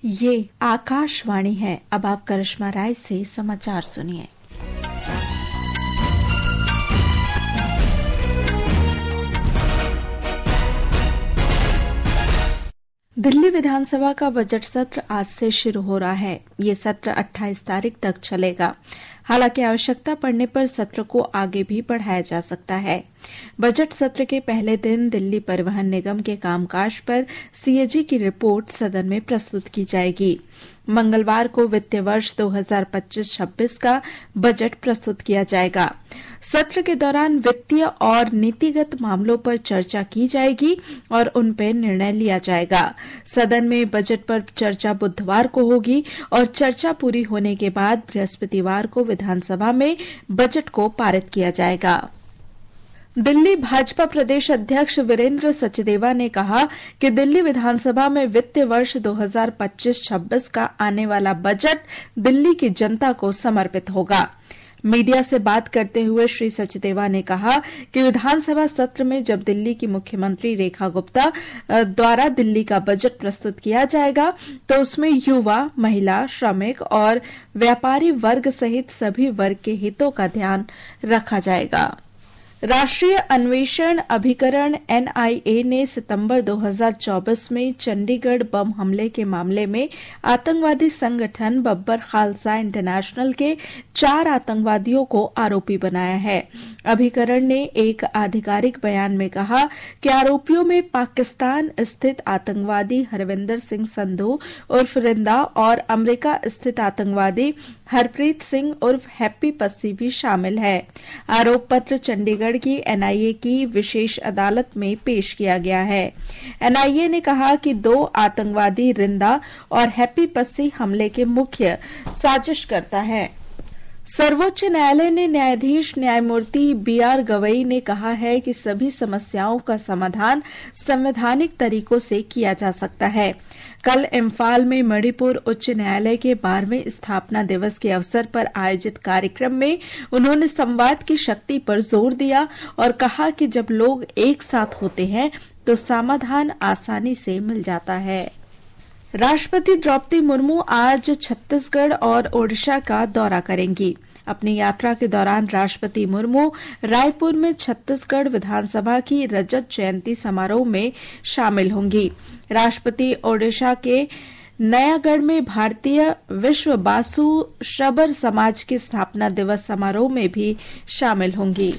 ये आकाशवाणी है। अब आप करिश्मा राय से समाचार सुनिए। दिल्ली विधानसभा का बजट सत्र आज से शुरू हो रहा है। ये सत्र 28 तारीख तक चलेगा। हालांकि आवश्यकता पड़ने पर सत्र को आगे भी बढ़ाया जा सकता है। बजट सत्र के पहले दिन दिल्ली परिवहन निगम के कामकाज पर सीएजी की रिपोर्ट सदन में प्रस्तुत की जाएगी। मंगलवार को वित्तीय वर्ष 2025-26 का बजट प्रस्तुत किया जाएगा। सत्र के दौरान वित्तीय और नीतिगत मामलों पर चर्चा की जाएगी और उन पर निर्णय लिया जाएगा। सदन में बजट पर चर्चा बुधवार को होगी और चर्चा पूरी होने के बाद बृहस्पतिवार को विधानसभा में बजट को पारित किया जाएगा। दिल्ली भाजपा प्रदेश अध्यक्ष वीरेंद्र सचदेवा ने कहा कि दिल्ली विधानसभा में वित्तीय वर्ष 2025-26 का आने वाला बजट दिल्ली की जनता को समर्पित होगा। मीडिया से बात करते हुए श्री सचदेवा ने कहा कि विधानसभा सत्र में जब दिल्ली की मुख्यमंत्री रेखा गुप्ता द्वारा दिल्ली का बजट प्रस्तुत किया जाएगा तो उसमें युवा, महिला, श्रमिक और व्यापारी वर्ग सहित सभी वर्ग के हितों का ध्यान रखा जाएगा। राष्ट्रीय अन्वेषण अभिकरण एनआईए ने सितंबर 2024 में चंडीगढ़ बम हमले के मामले में आतंकवादी संगठन बब्बर खालसा इंटरनेशनल के 4 आतंकवादियों को आरोपी बनाया है। अभिकरण ने एक आधिकारिक बयान में कहा कि आरोपियों में पाकिस्तान स्थित आतंकवादी हरविंदर सिंह संधू उर्फ रिंदा और अमेरिका स्थित आतंकवादी हरप्रीत सिंह उर्फ हैप्पी पस्सी भी शामिल है। आरोप पत्र चंडीगढ़ की एनआईए की विशेष अदालत में पेश किया गया है। एनआईए ने कहा कि 2 आतंकवादी रिंदा और हैप्पी पस्सी हमले के मुख्य साजिशकर्ता हैं। सर्वोच्च न्यायालय ने न्यायाधीश न्यायमूर्ति बीआर गवई ने कहा है कि सभी समस्याओं का समाधान संवैधानिक तरीकों से किया जा सकता है। कल इम्फाल में मणिपुर उच्च न्यायालय के 12वें स्थापना दिवस के अवसर पर आयोजित कार्यक्रम में उन्होंने संवाद की शक्ति पर जोर दिया और कहा कि जब लोग एक साथ होते हैं तो समाधान आसानी से मिल जाता है। राष्ट्रपति द्रौपदी मुर्मू आज छत्तीसगढ़ और ओडिशा का दौरा करेंगी। अपनी यात्रा के दौरान राष्ट्रपति मुर्मू रायपुर में छत्तीसगढ़ विधानसभा की रजत जयंती समारोह में शामिल होंगी। राष्ट्रपति ओडिशा के नयागढ़ में भारतीय विश्व बासु श्रबर समाज के स्थापना दिवस समारोह में भी शामिल होंगी।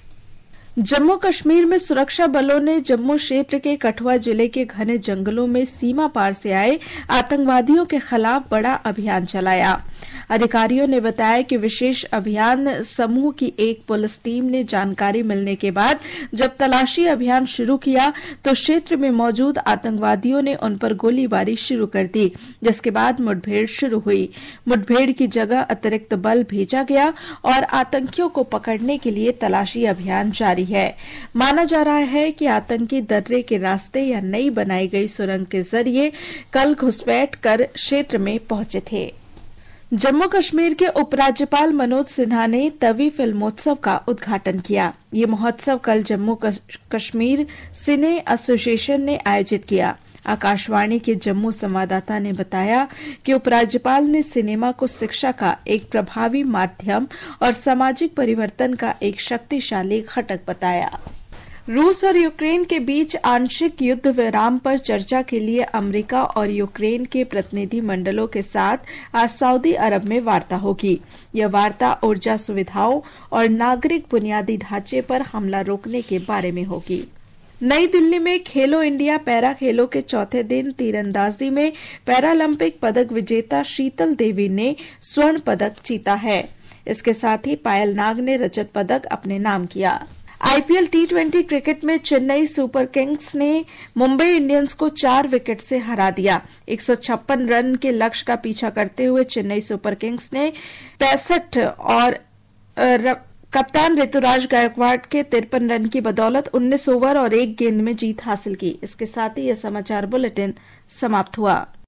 जम्मू कश्मीर में सुरक्षा बलों ने जम्मू क्षेत्र के कठुआ जिले के घने जंगलों में सीमा पार से आए आतंकवादियों के खिलाफ बड़ा अभियान चलाया। अधिकारियों ने बताया कि विशेष अभियान समूह की एक पुलिस टीम ने जानकारी मिलने के बाद जब तलाशी अभियान शुरू किया तो क्षेत्र में मौजूद आतंकवादियों ने उन पर गोलीबारी शुरू कर दी, जिसके बाद मुठभेड़ शुरू हुई। मुठभेड़ की जगह अतिरिक्त बल भेजा गया और आतंकियों को पकड़ने के लिए तलाशी अभियान जारी है। माना जा रहा है कि आतंकी दर्रे के रास्ते या नई बनाई गई सुरंग के जरिए कल घुसपैठ कर क्षेत्र में पहुंचे थे। जम्मू कश्मीर के उपराज्यपाल मनोज सिन्हा ने तवी फिल्मोत्सव का उद्घाटन किया। ये महोत्सव कल जम्मू कश्मीर सिने एसोसिएशन ने आयोजित किया। आकाशवाणी के जम्मू संवाददाता ने बताया कि उपराज्यपाल ने सिनेमा को शिक्षा का एक प्रभावी माध्यम और सामाजिक परिवर्तन का एक शक्तिशाली घटक बताया। रूस और यूक्रेन के बीच आंशिक युद्ध विराम पर चर्चा के लिए अमेरिका और यूक्रेन के प्रतिनिधि मंडलों के साथ आज सऊदी अरब में वार्ता होगी। यह वार्ता ऊर्जा सुविधाओं और नागरिक बुनियादी ढांचे पर हमला रोकने के बारे में होगी। नई दिल्ली में खेलो इंडिया पैरा खेलों के चौथे दिन तीरंदाजी में पैरालंपिक पदक विजेता शीतल देवी ने स्वर्ण पदक जीता है। इसके साथ ही पायल नाग ने रजत पदक अपने नाम किया। आईपीएल टी20 क्रिकेट में चेन्नई सुपर किंग्स ने मुंबई इंडियंस को 4 विकेट से हरा दिया। 156 रन के लक्ष्य का पीछा करते हुए चेन्नई सुपर किंग्स ने 65 और कप्तान ऋतुराज गायकवाड़ के 53 रन की बदौलत 19 ओवर और 1 गेंद में जीत हासिल की। इसके साथ ही यह समाचार बुलेटिन समाप्त हुआ।